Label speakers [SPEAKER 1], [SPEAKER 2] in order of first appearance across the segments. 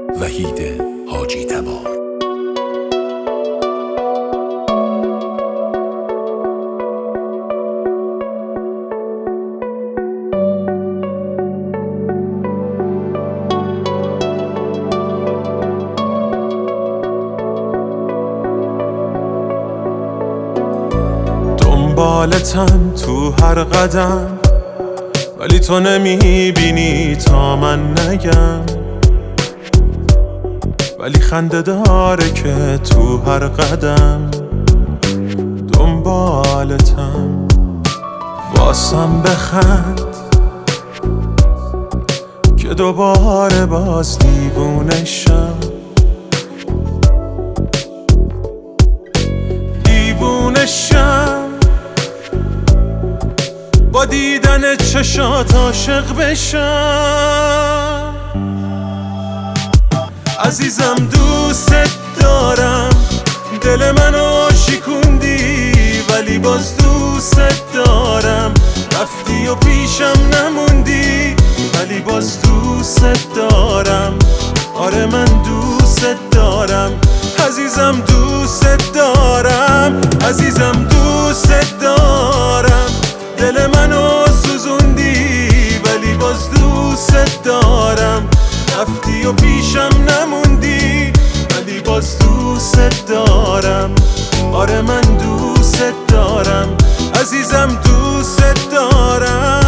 [SPEAKER 1] وحید حاجی تبار.
[SPEAKER 2] دنبالتم تو هر قدم، ولی تو نمیبینی تا من نگم. ولی خنده داره که تو هر قدم دنبالتم. واسم بخند که دوباره باز دیوونه شم. دیوونه شم با دیدن چشات عاشق بشم. عزیزم دوست دارم، دل منو شکوندی ولی باز دوست دارم. رفتی و پیشم نموندی ولی باز دوست دارم. آره من دوست دارم، عزیزم دوست دارم، عزیزم دوست دارم. دل منو سوزوندی ولی باز دوست دارم. رفتی و پیشم نموندی ولی باز دوست دارم. آره من دوست دارم، عزیزم دوست دارم.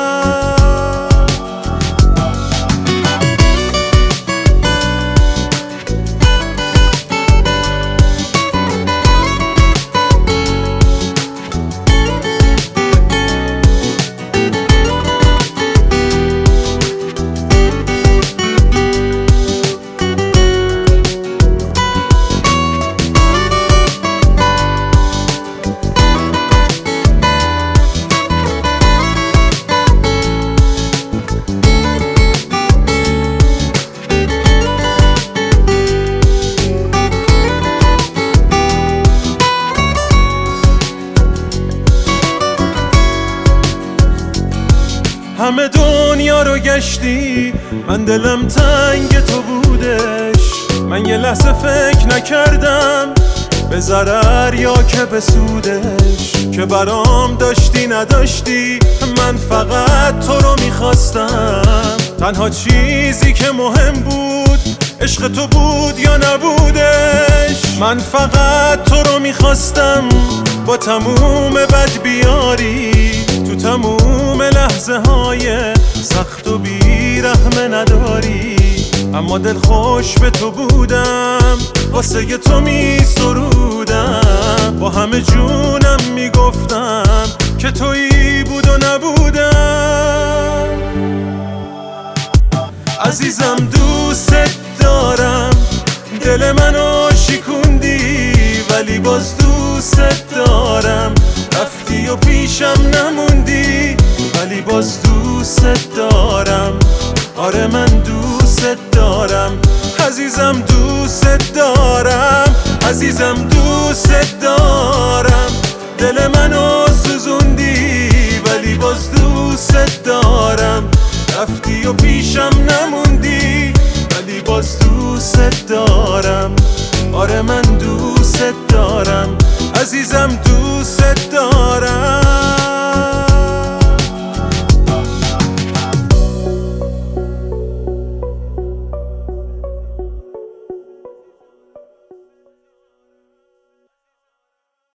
[SPEAKER 2] همه دنیا رو گشتی، من دلم تنگ تو بودش. من یه لحظه فکر نکردم به ضرر یا که به سودش. که برام داشتی نداشتی، من فقط تو رو میخواستم. تنها چیزی که مهم بود عشق تو بود یا نبودش. من فقط تو رو میخواستم، با تموم بد بیاری تو تموم لحظه های سخت و بیرحمه نداری. اما دل خوش به تو بودم، واسه تو می سرودم. با همه جونم می گفتم که تویی بود و نبودم. عزیزم دوست دارم، دل منو شکوندی ولی باز دوست دارم. رفتی و پیشم نموندی ولی باز دوست دارم. آره من دوست دارم، عزیزم دوست دارم، عزیزم دوست دارم. دل منو سوزوندی ولی باز دوست دارم. رفتی و پیشم نموندی ولی باز دوست دارم. آره من دوست دارم، عزیزم دوست دارم.